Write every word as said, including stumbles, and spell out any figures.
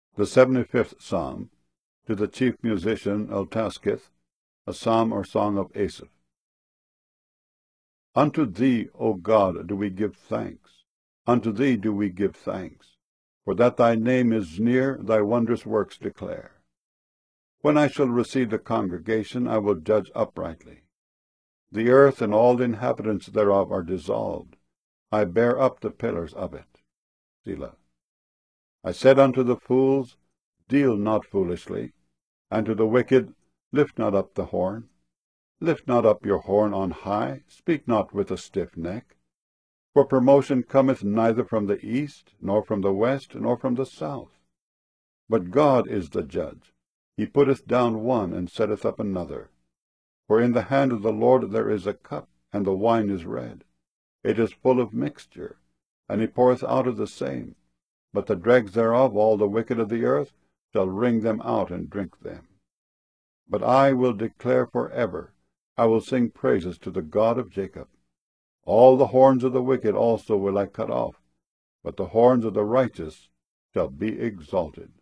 The seventy-fifth Psalm, to the chief musician Eltaskith, a psalm or song of Asaph. Unto thee, O God, do we give thanks. Unto thee do we give thanks. For that thy name is near, thy wondrous works declare. When I shall receive the congregation, I will judge uprightly. The earth and all the inhabitants thereof are dissolved. I bear up the pillars of it. Selah. I said unto the fools, Deal not foolishly, and to the wicked, Lift not up the horn. Lift not up your horn on high, speak not with a stiff neck. For promotion cometh neither from the east, nor from the west, nor from the south. But God is the judge. He putteth down one, and setteth up another. For in the hand of the Lord there is a cup, and the wine is red. It is full of mixture, and he poureth out of the same. But the dregs thereof, all the wicked of the earth, shall wring them out and drink them. But I will declare for ever, I will sing praises to the God of Jacob. All the horns of the wicked also will I cut off, but the horns of the righteous shall be exalted.